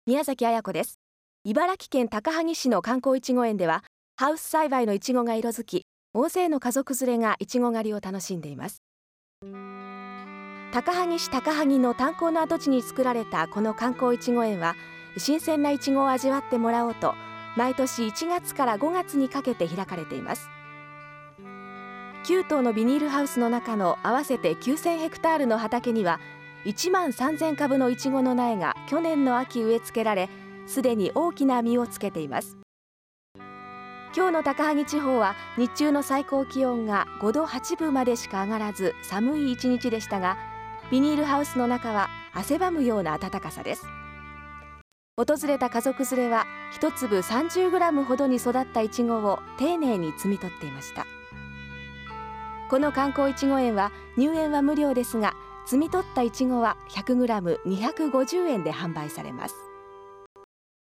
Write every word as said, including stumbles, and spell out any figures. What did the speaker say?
宮崎彩子です。茨城県高萩市の観光いちご園では、ハウス栽培のいちごが色づき、大勢の家族連れがいちご狩りを楽しんでいます。高萩市高萩の炭鉱の跡地に作られたこの観光いちご園は、新鮮ないちごを味わってもらおうと、毎年いちがつからごがつにかけて開かれています。きゅう棟のビニールハウスの中の合わせてきゅうせんヘクタールの畑には、いちまんさんぜんかぶのいちごの苗が去年の秋植え付けられ、すでに大きな実をつけています。今日の高萩地方は日中の最高気温がごどはちぶまでしか上がらず、寒い一日でしたが、ビニールハウスの中は汗ばむような暖かさです。訪れた家族連れは一粒さんじゅうグラムほどに育ったいちごを丁寧に摘み取っていました。この観光いちご園は入園は無料ですが、摘み取ったいちごは ひゃくグラムにひゃくごじゅうえんで販売されます。